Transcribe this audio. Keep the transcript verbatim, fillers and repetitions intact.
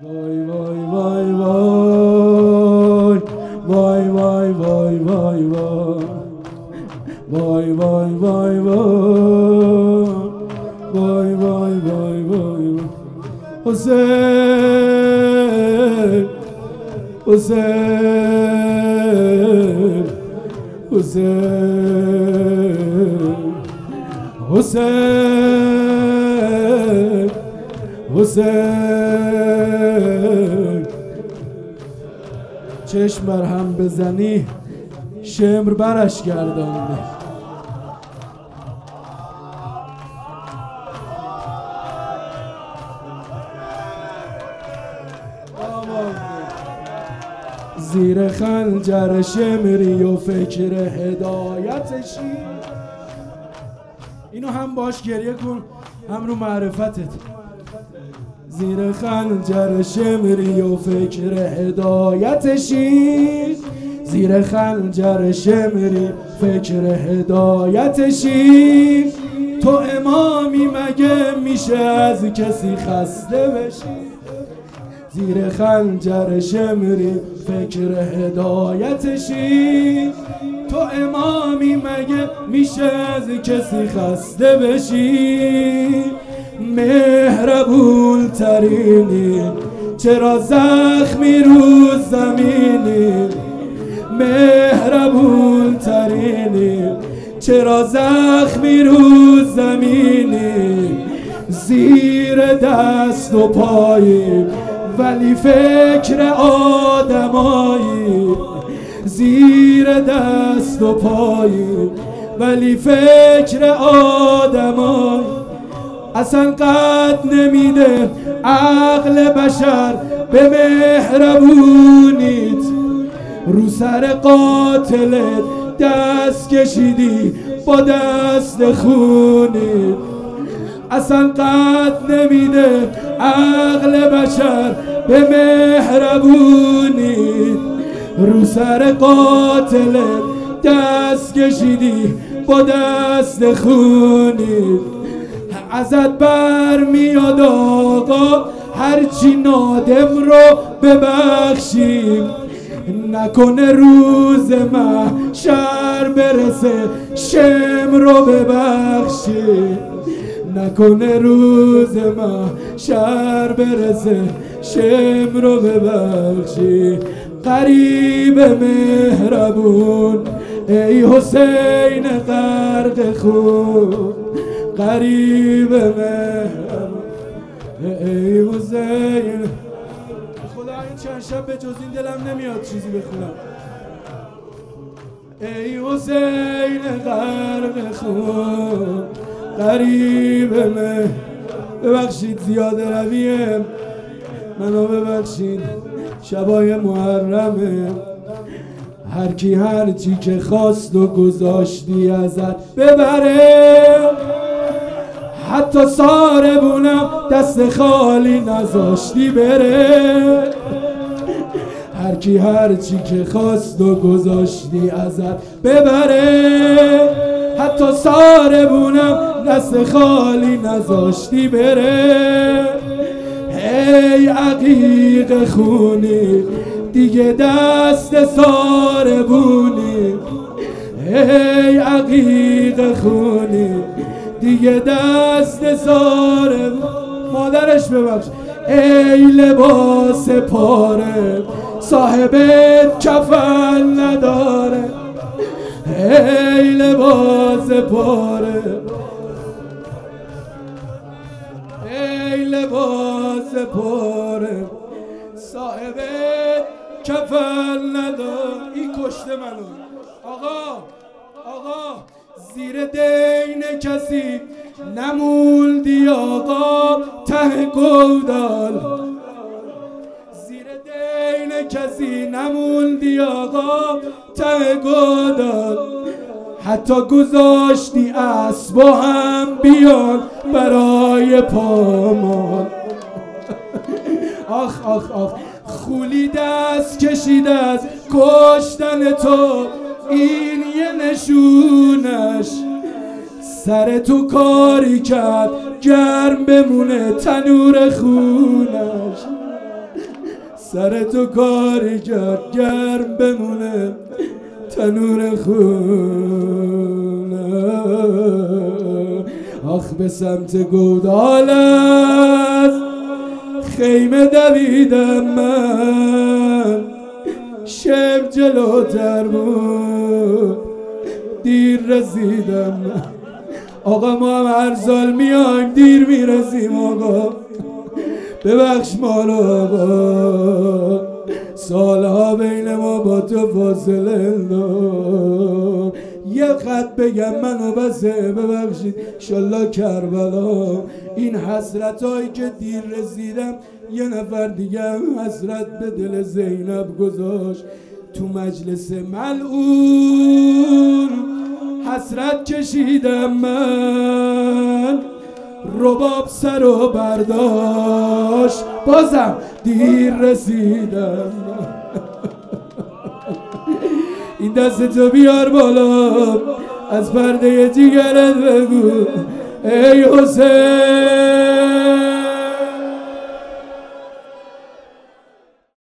وای وای وای وای وای وای وای وای وای وای وای وای وای وای وای وای حسین حسین حسین حسین حسین چشم بر هم بزنی شمر برش گردانده. زیر خنجر شمری و فکر هدایتشی. اینو هم باش گریه کن هم رو معرفتت. زیر خنجر شمری و فکر هدایتشی، زیر خنجر شمری فکر هدایتشی. تو امامی مگه میشه از کسی خسته بشی؟ زیر خنجر شمری فکر هدایتشی. تو امامی مگه میشه از کسی خسته بشی؟ مهربون ترینی چرا زخمی رو زمینی؟ مهربون ترینی چرا زخمی رو زمینی؟ زیر دست و پایی ولی فکر آدمایی، زیر دست و پایی ولی فکر آدمایی. اصلا قد نمیده عقل بشر به مهربونیت. رو سر قاتلت دست کشیدی با دست خونیت. اصلا قد نمیده عقل بشر به مهربونیت. رو سر قاتلت دست کشیدی با دست خونیت. ازت بر میاد آقا هرچی نادم رو ببخشیم. نکنه روز محشر برسه شم رو ببخشیم. نکنه روز محشر برسه شم رو ببخشی. قریب مهربون ای حسین غرق خون، قریب مهربون ای حسین. خدا این چند شب به جز این دلم نمیاد چیزی بخونم. ای حسین غرق خون، قریب مه. ببخشید زیاده رویم منو ببخشید. شبای محرمه هر کی هر چی که خواست و گذاشتی ازت ببره. حتی ساربونم دست خالی نذاشتی بره. هر کی هر چی که خواست و گذاشتی ازت ببره. حتی ساربونم دست خالی نذاشتی بره. ای عقیق خونی دیگه دست ساربونی. ای عقیق خونی دیگه دست ساربونی. مادرش ببخش. ای لباس پاره صاحبت کفن نداره. ای لباس پاره، ای لباس پاره صاحبت کفن نداره. این کشته منو. آقا آقا زیر دین کسی نموندی آقا ته گودال. زیر دین کسی نموندی آقا ته گودال. حتی گذاشتی اسب و هم بیان برای پامال. آخ آخ آخ خولی دست کشید از کشتن تو. این یه نشونش. سر تو کاری کرد گرم بمونه تنور خونش. سر تو کاری کرد گرم بمونه تنور خونه. آخ به سمت گودالت خیمه دویدم من، شب جلوتر بود دیر رسیدم من. آقا ما هم هر سال میایم دیر میرسیم آقا، ببخش ما رو آقا، سالها بین ما با تو فاصله دار. یه خط بگم منو بسه ببخشید انشالله کربلا. این حسرت هایی که دیر رسیدم یه نفر دیگه هم حسرت به دل زینب گذاشت تو مجلس ملعون. حسرت کشیدم من، رباب سر و برداشت بازم دیر رسیدم. این دست تو بیار بالا از پرده جیگرت بگو ای حسین